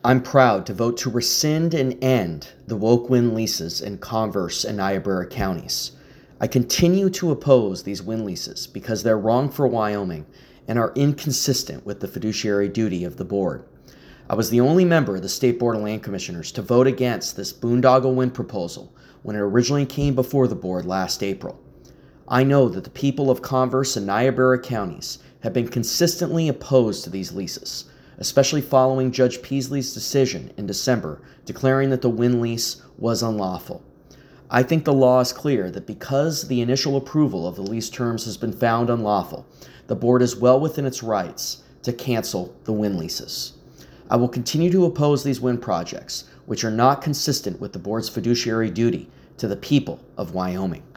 I'm proud to vote to rescind and end the Woke Wind leases in Converse and Niobrara counties. I continue to oppose these wind leases because they're wrong for Wyoming and are inconsistent with the fiduciary duty of the board. I was the only member of the State Board of Land Commissioners to vote against this boondoggle wind proposal when it originally came before the board last April. I know that the people of Converse and Niobrara counties have been consistently opposed to these leases, especially following Judge Peasley's decision in December declaring that the wind lease was unlawful. I think the law is clear that because the initial approval of the lease terms has been found unlawful, the board is well within its rights to cancel the wind leases. I will continue to oppose these wind projects, which are not consistent with the board's fiduciary duty to the people of Wyoming.